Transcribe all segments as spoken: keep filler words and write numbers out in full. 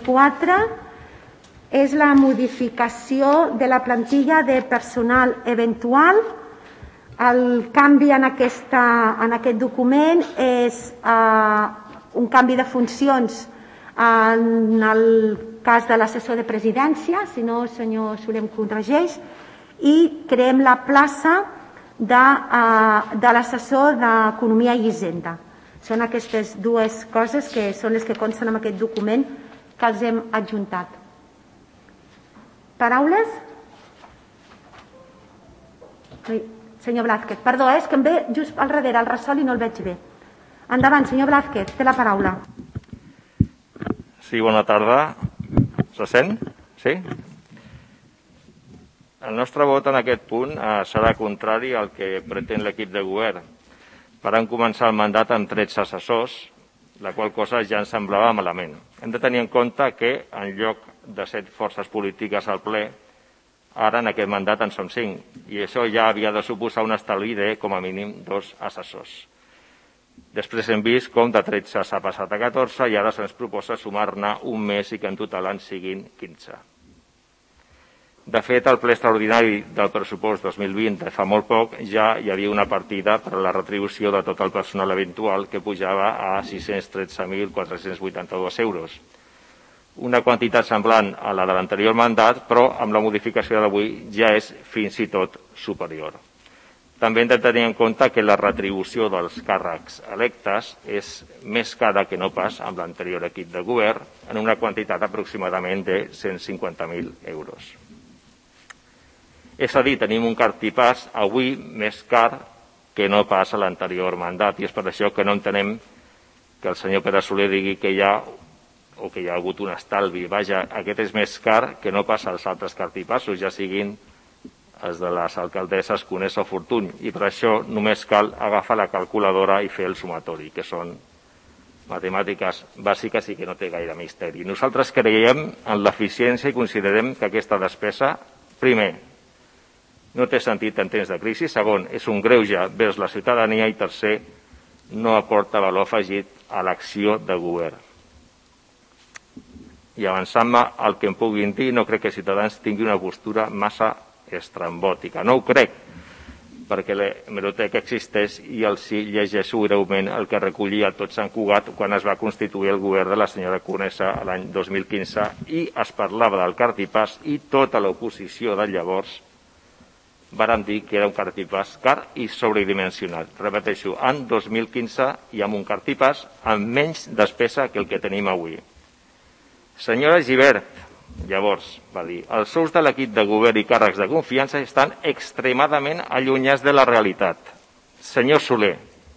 quatre és la modificació de la plantilla de personal eventual. El canvi en, aquesta, en aquest document és eh, un canvi de funcions en el cas de l'assessor de presidència, si no el senyor Soler em corregeix, i creem la plaça de, uh, de l'assessor d'Economia i Hisenda. Són aquestes dues coses que són les que consten en aquest document que els hem adjuntat. Paraules? Sí, senyor Blázquez. Perdó, és que em ve just al darrere el ressol i no el veig bé. Endavant, senyor Blázquez, té la paraula. Sí, bona tarda. Se sent? Sí? El nostre vot en aquest punt eh, serà contrari al que pretén l'equip de govern. Varen començar el mandat amb tretze assessors, la qual cosa ja ens semblava malament. Hem de tenir en compte que en lloc de set forces polítiques al ple, ara en aquest mandat en som cinc, i això ja havia de suposar un estalvi de, com a mínim, dos assessors. Després hem vist com de tretze s'ha passat a catorze i ara se'ns proposa sumar-ne un més i que en total en siguin quinze. De fet, al ple extraordinari del pressupost dos mil vint, fa molt poc, ja hi havia una partida per a la retribució de tot el personal eventual que pujava a sis-cents tretze mil quatre-cents vuitanta-dos euros. Una quantitat semblant a la de l'anterior mandat, però amb la modificació d'avui ja és fins i tot superior. També hem de tenir en compte que la retribució dels càrrecs electes és més cara que no pas amb l'anterior equip de govern, en una quantitat aproximadament de cent cinquanta mil euros. És a dir, tenim un cartipàs avui més car que no pas a l'anterior mandat, i és per això que no entenem que el senyor Pere Soler digui que hi ha o que hi ha hagut un estalvi. Vaja, aquest és més car que no pas als altres cartipassos, ja siguin els de les alcaldesses Conesa o Fortuny, i per això només cal agafar la calculadora i fer el sumatori, que són matemàtiques bàsiques i que no té gaire misteri. Nosaltres creiem en l'eficiència i considerem que aquesta despesa, primer, no té sentit en temps de crisi, segon, és un greuge vers la ciutadania i tercer, no aporta valor afegit a l'acció de govern. I avançant-me al que em puguin dir, no crec que Ciutadans tingui una postura massa estrambòtica. No ho crec, perquè l'hemeroteca existeix i els hi llegeixo breument el que recollia tot Sant Cugat quan es va constituir el govern de la senyora Conesa l'any dos mil quinze i es parlava del cartipàs i tota l'oposició de llavors varen dir que era un cartipàs car i sobredimensionat. Repeteixo, en dos mil quinze i amb un cartipàs amb menys despesa que el que tenim avui. Senyora Gibert, llavors, va dir, els sous de l'equip de govern i càrrecs de confiança estan extremadament allunyats de la realitat. Senyor Soler,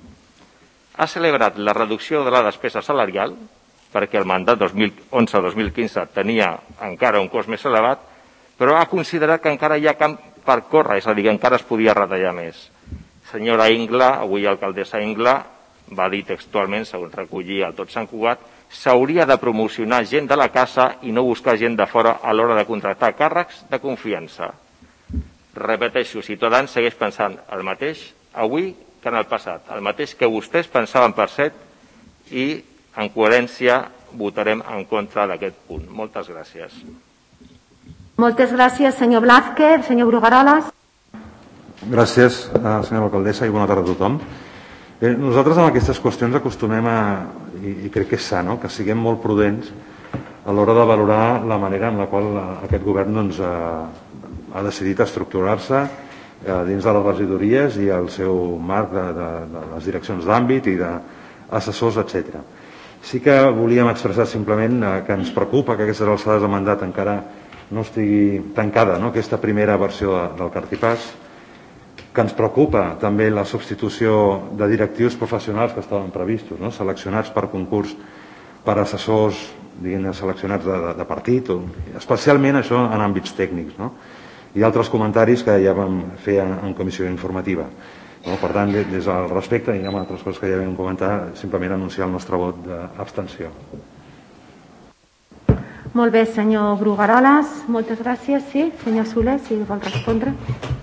ha celebrat la reducció de la despesa salarial perquè el mandat dos mil onze dos mil quinze tenia encara un cost més elevat, però ha considerat que encara hi ha camp per córrer, és a dir, que encara es podia retallar més. Senyora Ingla, avui alcaldessa Ingla, va dir textualment, segons recollia el tot Sant Cugat, s'hauria de promocionar gent de la casa i no buscar gent de fora a l'hora de contractar càrrecs de confiança. Repeteixo, Ciutadans segueix pensant el mateix avui que en el passat, el mateix que vostès pensaven per cert, i en coherència votarem en contra d'aquest punt. Moltes gràcies. Moltes gràcies, senyor Blázquez. Senyor Brugueroles. Gràcies, senyora alcaldessa, i bona tarda a tothom. Bé, nosaltres en aquestes qüestions acostumem a, i, i crec que és sa, no?, que siguem molt prudents a l'hora de valorar la manera en la qual aquest govern doncs, ha, ha decidit estructurar-se eh, dins de les regidories i el seu marc de, de, de les direccions d'àmbit i d'assessors, etcètera. Sí que volíem expressar simplement eh, que ens preocupa que aquestes alçades de mandat encara no estigui tancada, no?, aquesta primera versió de, del cartipàs, que ens preocupa també la substitució de directius professionals que estaven previstos, no?, seleccionats per concurs per assessors, diguem-ne, seleccionats de, de, de partit, o, especialment això en àmbits tècnics, no?, i altres comentaris que ja vam fer en, en comissió informativa. No? Per tant, des del respecte, i hi ha altres coses que ja vam comentar, simplement anunciar el nostre vot d'abstenció. Molt bé, senyor Brugueroles. Moltes gràcies. Sí, senyor Soler, si vol respondre.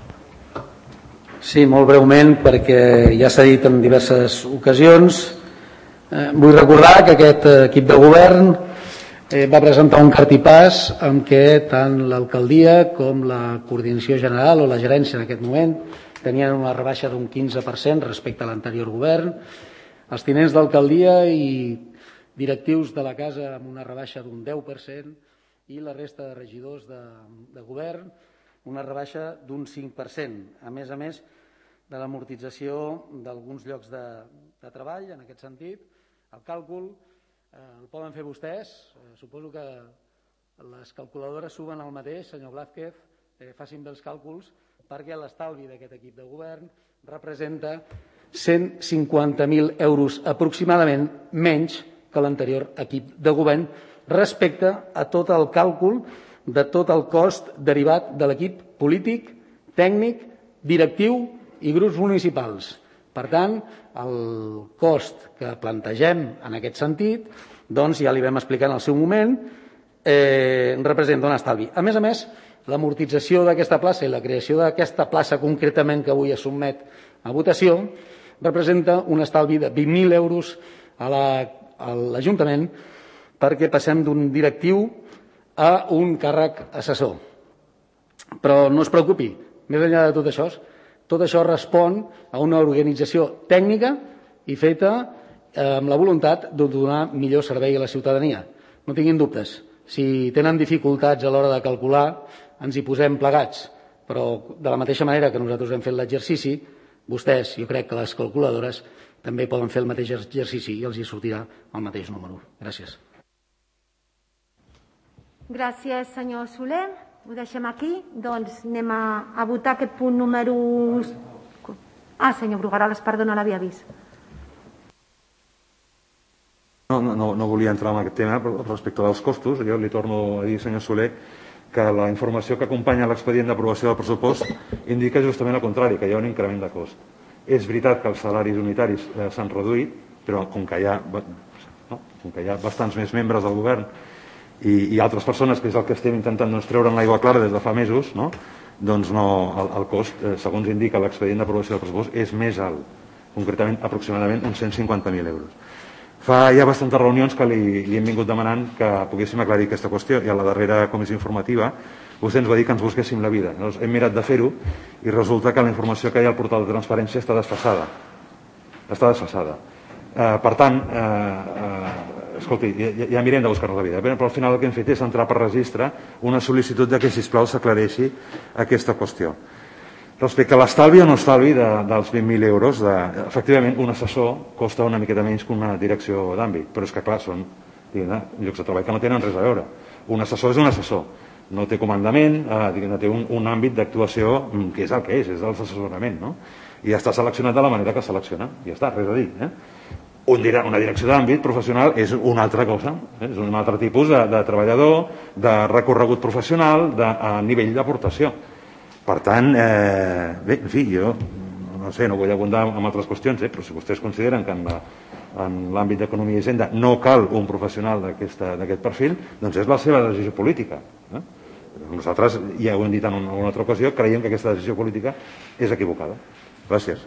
Sí, molt breument, perquè ja s'ha dit en diverses ocasions. Eh, vull recordar que aquest equip de govern eh, va presentar un cartipàs en què tant l'alcaldia com la coordinació general o la gerència en aquest moment tenien una rebaixa d'un quinze per cent respecte a l'anterior govern, els tinents d'alcaldia i directius de la casa amb una rebaixa d'un deu per cent i la resta de regidors de, de govern una rebaixa d'un cinc per cent. A més a més de l'amortització d'alguns llocs de, de treball, en aquest sentit, el càlcul eh, el poden fer vostès. Eh, suposo que les calculadores suben al mateix, senyor Blázquez, eh, facin bé els càlculs, perquè l'estalvi d'aquest equip de govern representa cent cinquanta mil euros aproximadament menys que l'anterior equip de govern respecte a tot el càlcul de tot el cost derivat de l'equip polític, tècnic, directiu i grups municipals. Per tant, el cost que plantegem en aquest sentit, doncs ja li vam explicar en el seu moment, eh, representa un estalvi. A més a més, l'amortització d'aquesta plaça i la creació d'aquesta plaça concretament que avui es sotmet a votació representa un estalvi de vint mil euros a l'Ajuntament perquè passem d'un directiu a un càrrec assessor. Però no es preocupi, més enllà de tot això, tot això respon a una organització tècnica i feta amb la voluntat de donar millor servei a la ciutadania. No tinguin dubtes. Si tenen dificultats a l'hora de calcular, ens hi posem plegats. Però de la mateixa manera que nosaltres hem fet l'exercici, vostès, jo crec que les calculadores, també poden fer el mateix exercici i els hi sortirà el mateix número. Gràcies. Gràcies, senyor Soler. Ho deixem aquí. Doncs anem a, a votar aquest punt número... Ah, senyor Brugueroles, perdó, no l'havia vist. No, no, no volia entrar en aquest tema, però respecte dels costos, jo li torno a dir, senyor Soler, que la informació que acompanya l'expedient d'aprovació del pressupost indica justament el contrari, que hi ha un increment de cost. És veritat que els salaris unitaris eh, s'han reduït, però com que, hi ha, no, com que hi ha bastants més membres del govern i, i altres persones, que és el que estem intentant doncs, treure en l'aigua clara des de fa mesos, no? Doncs no, el, el cost, eh, segons indica l'expedient d'aprovació del pressupost, és més alt, concretament aproximadament uns cent cinquanta mil euros. Fa ja bastantes reunions que li, li hem vingut demanant que poguéssim aclarir aquesta qüestió i a la darrera comissió informativa vostè ens va dir que ens busquéssim la vida. Llavors, hem mirat de fer-ho i resulta que la informació que hi ha al portal de transparència està desfasada. Està desfasada. Eh, per tant, eh, eh, escolti, ja, ja mirem de buscar-nos la vida, però al final el que hem fet és entrar per registre una sol·licitud de que, sisplau, s'aclareixi aquesta qüestió. Respecte a l'estalvi o no estalvi de, dels vint mil euros, de, efectivament, un assessor costa una miqueta menys que una direcció d'àmbit, però és que, clar, són diguem, llocs de treball que no tenen res a veure. Un assessor és un assessor, no té comandament, eh, diguem, té un, un àmbit d'actuació que és el que és, és l'assessorament, no? I està seleccionat de la manera que selecciona, i ja està, res a dir. Eh? Un, una direcció d'àmbit professional és una altra cosa, eh? És un altre tipus de, de treballador, de recorregut professional, de a nivell d'aportació. Per tant, eh, bé, en fi, jo no sé, no vull abundar en altres qüestions, eh, però si vostès consideren que en l'àmbit d'economia i hisenda no cal un professional d'aquest perfil, doncs és la seva decisió política. Eh? Nosaltres, ja ho hem dit en una, una altra ocasió, creiem que aquesta decisió política és equivocada. Gràcies.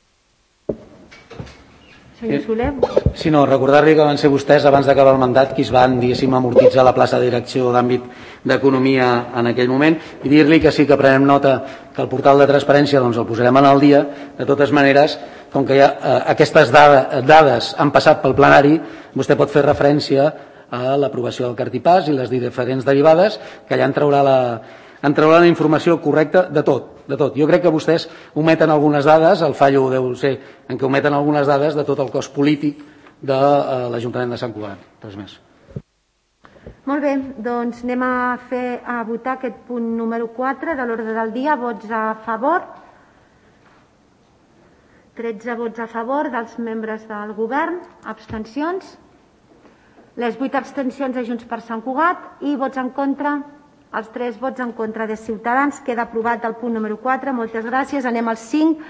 Senyor Soler. Sí, no, recordar-li que van ser vostès, abans d'acabar el mandat, qui es van, diguéssim, amortitzar la plaça de direcció d'àmbit d'economia en aquell moment, i dir-li que sí que prenem nota que el portal de transparència doncs, el posarem en el dia. De totes maneres, com que ja, eh, aquestes dades, dades han passat pel plenari, vostè pot fer referència a l'aprovació del cartipàs i les diferents derivades, que allà en traurà la, en traurà la informació correcta de tot, de tot. Jo crec que vostès ometen algunes dades, el fallo deu ser en què ometen algunes dades de tot el cost polític de eh, l'Ajuntament de Sant Cugat. Res més. Molt bé, doncs anem a fer a votar aquest punt número quatre de l'ordre del dia. Vots a favor. tretze vots a favor dels membres del govern. Abstencions. Les vuit abstencions de Junts per Sant Cugat i vots en contra. Els tres vots en contra de Ciutadans. Queda aprovat el punt número quatre. Moltes gràcies. Anem al cinc.